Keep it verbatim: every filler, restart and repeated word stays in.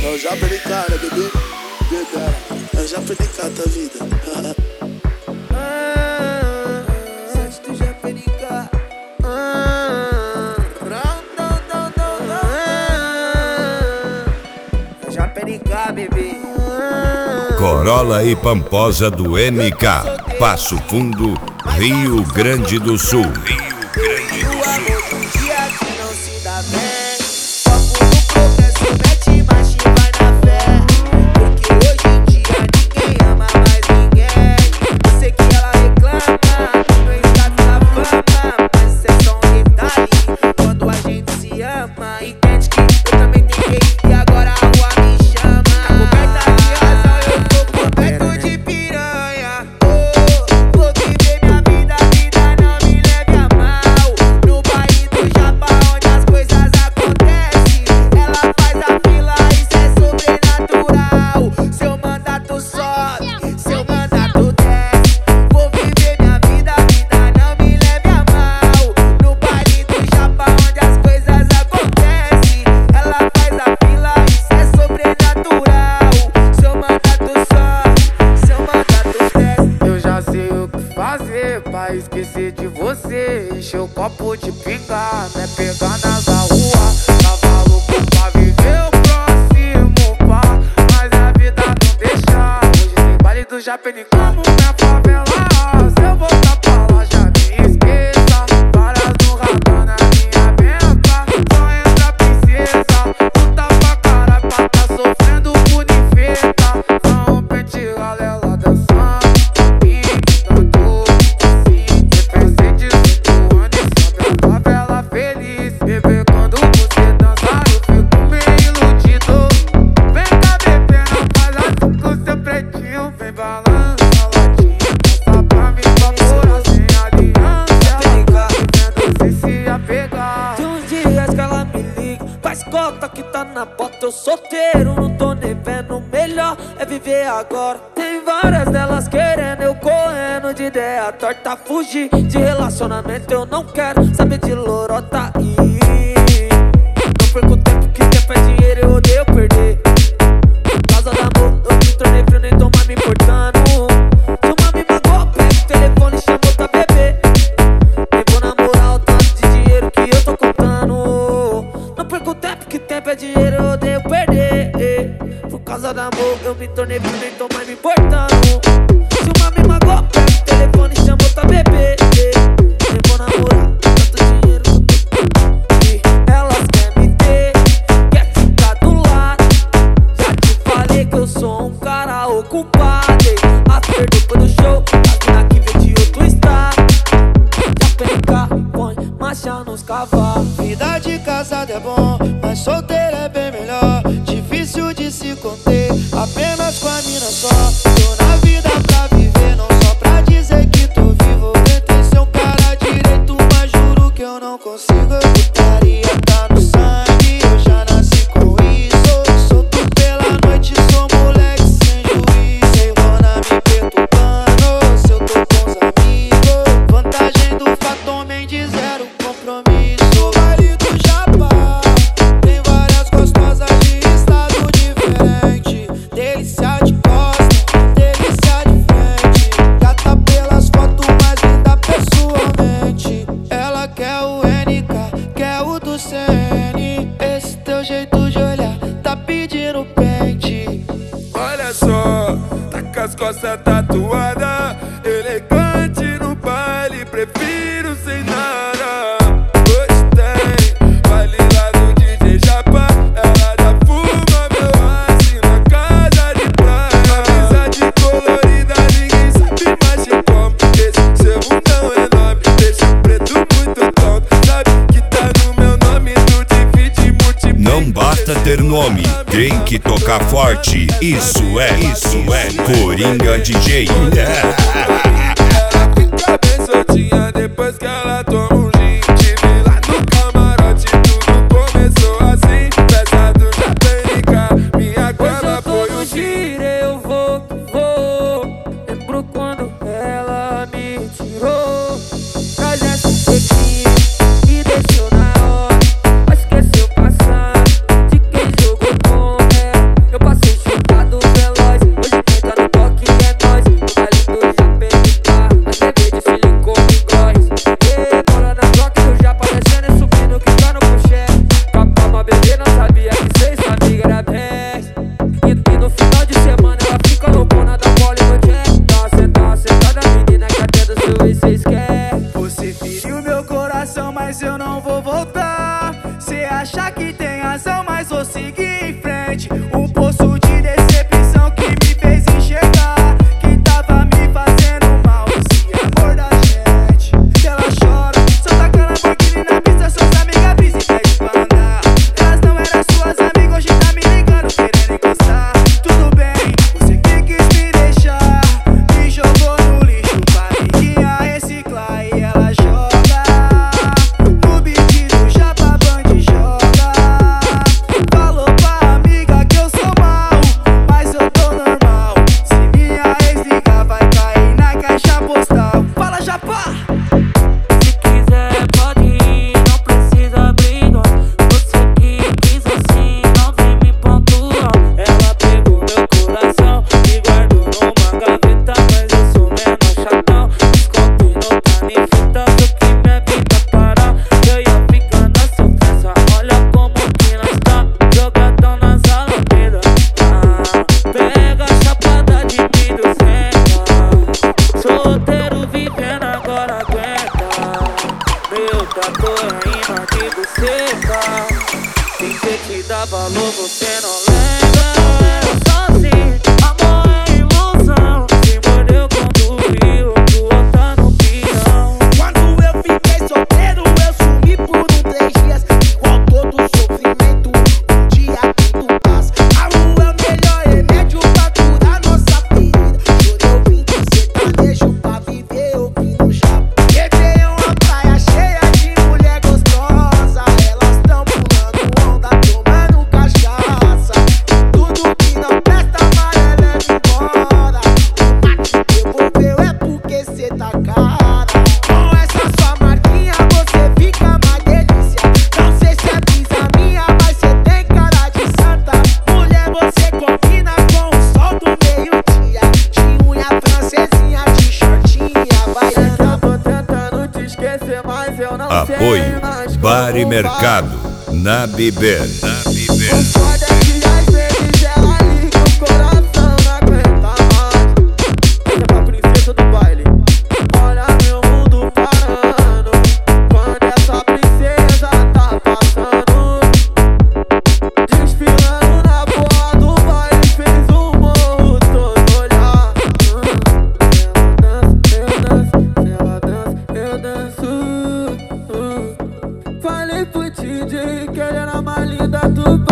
Eu já perdi cara, bebê. Bebê, eu já perdi cara da vida. Ah, sente tu já perdi cara. Ah, não, não, não, não. Ah, eu já perdi cara, bebê. Corolla e Pamposa do M K, Passo Fundo, Rio Grande do Sul. Rio Grande do O Sul. amor do dia que não se dá bem. Foco no progresso, mete marcha e vai na fé. Porque hoje em dia ninguém ama mais ninguém. Eu sei que ela reclama do meu status na fama, mas isso é só um detalhe quando a gente se ama. Entende que eu também tentei e agora a rua me chama. A coberta de razão, eu tô coberto de piranha. Oh, vou viver minha vida, a vida não me leve a mal. No baile do Japão onde as coisas acontecem, ela faz a fila, isso é sobrenatural. Seu mandato sobe, seu mandato desce. Vou viver minha vida, a vida não me leve a mal. No baile do Japão onde as coisas acontecem, ela faz a fila, isso é sobrenatural. Seu mandato sobe, seu mandato desce. Eu já sei o que fazer pra esquecer de você. Encher o copo de pinga, né? Pegar nas rua. Tava louco pra viver o próximo pá, mas a vida não deixa. Hoje tem baile do Japão como minha favela. Se eu voltar pra lá já me esqueça. Várias no radar na minha benca. Só entra princesa. Puta pra caralho pra tá sofrendo por infeta. Não pente galela dançando. E tanto assim. Pensei dezoito anos e sabe a favela feliz. Bebê, quando você dançar eu fico meio iludido. Vem cá, bebê, não faz assim com seu pretinho. Vem balança a latinha, dança pra mim com a cora sem aliança. Ela tá vivendo sem se apegar. Tem uns dias que ela me liga, faz cota que tá na bota. Eu solteiro, não tô nem vendo. O melhor é viver agora. Tem várias delas querendo, eu correndo de ideia torta. Fugir de relacionamento eu não quero saber de lorota. E não perco tempo, que tempo é dinheiro, eu odeio perder. Por causa do amor, eu me tornei frio, nem tô mais me importando. Se uma me magoou, pega o telefone e chama outra bebê. Nem vou namorar o tanto de dinheiro que eu tô contando. Não perco tempo, que tempo é dinheiro, eu odeio perder. Por causa do amor, eu me tornei frio, nem tô mais me importando. Se uma me magoou, pega o telefone e chama outra bebê. Nem vou namorar tanto dinheiro que eu tô contando. E elas querem me ter, quer ficar do lado. Já te falei que eu sou um cara ocupado. After depois do show, as mina que vem de outro estado. Já penca, põe marcha nos cavalos. Vida de casado é bom, mas solteiro é bem melhor. Difícil de se conter, apenas com a mina só. Tô na vida pra viver, não só pra dizer que tô vivo. Tentei ser um cara direito, mas juro que eu não consigo. Putaria tá no sangue, eu já nasci com isso. Solto pela noite, sou moleque sem juízo. Sem dona me perturbando, se eu tô com os amigos. Vantagem do fato homem de zero compromisso. Baile do Japão, tem várias gostosas de estado diferente. Delícia de costa, delícia de frente. Gata pelas fotos, mais linda pessoalmente. Ela quer o N K, quer o do C N. Esse teu jeito de olhar tá pedindo pente. Olha só, tá com as costas tatuadas, elegante no baile, prefiro sem nada. Hoje tem baile lá do D J Japa, ela já fuma meu assim na casa de praia. Amizade colorida, ninguém sabe mais de como. Esse seu bundão enorme, deixa o preto muito tonto. Sabe que tá no meu nome, tu divide, multiplica. Não basta ter nome, tem que tocar forte. Isso é, isso é Coringa D J. Ela fica bem soltinha depois que ela toma um gin. Tive lá no camarote, tudo começou assim. Festa do Japão, minha cama foi o gin. Girei, eu vou, vou. Lembro quando ela me tirou. Traz essa sequinha e deixou na hora. Mas esqueceu passar de quem jogou com ela. me dá valor, você não lembra. Eu sou assim, amor é ilusão. Se mordeu quando viu, tu tá no peão. Quando eu fiquei solteiro, eu sumi por um três dias. Igual todo sofrimento, um dia tudo passa. A lua é o melhor remédio pra curar nossa ferida. Chorei ouvindo sertanejo pra viver ouvindo já. Bebê é uma praia cheia de mulher gostosa. Elas tão pulando onda, tomando cachaça. Tudo que não presta, amarela é embora. O que devolveu é porque cê tá cara. Com essa sua marquinha você fica mais delícia. Não sei se é brisa minha, mas cê tem cara de santa. Mulher, você combina com o sol do meio-dia. De unha francesinha, de shortinha, baiana. Tô tentando te esquecer, mas eu não sei Apoio mais Bar e como Mercado na Biber. Na Biber. O foda é que às vezes ela liga, o coração não aguenta mais. Essa é pra princesa do baile. Olha meu mundo parando. Quando essa princesa tá passando, desfilando na porra do baile, fez o morro todo olhar. Ela dança, eu danço, ela dança, eu danço. Falei pro D J que ela era a mais linda do baile.